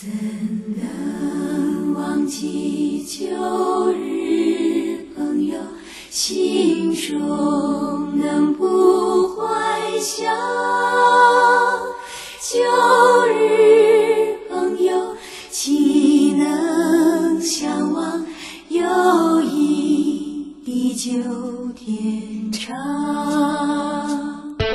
怎能忘记旧日朋友，心中能不怀想？旧日朋友，岂能相忘？友谊地久天长。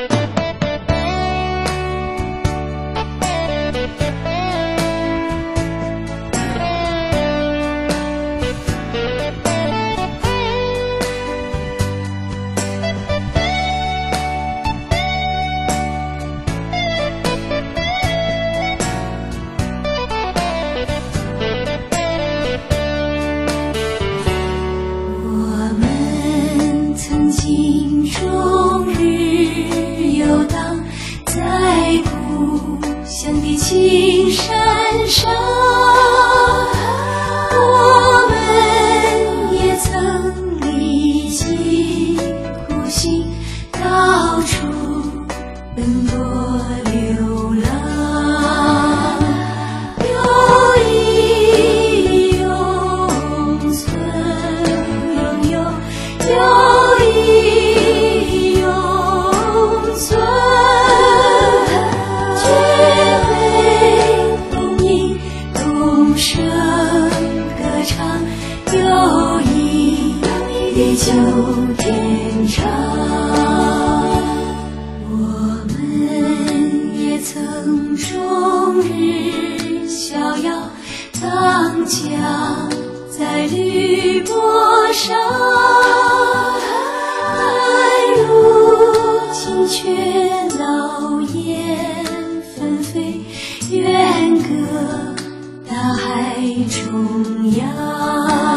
心终日游荡在故乡的青山上，我们也曾历尽苦辛，到处奔波流浪，友谊永存，永有友谊永存，绝非同音同声歌唱，友谊地久天长。我们也曾终日逍遥荡桨在绿波上，却老雁纷飞，远隔大海中央。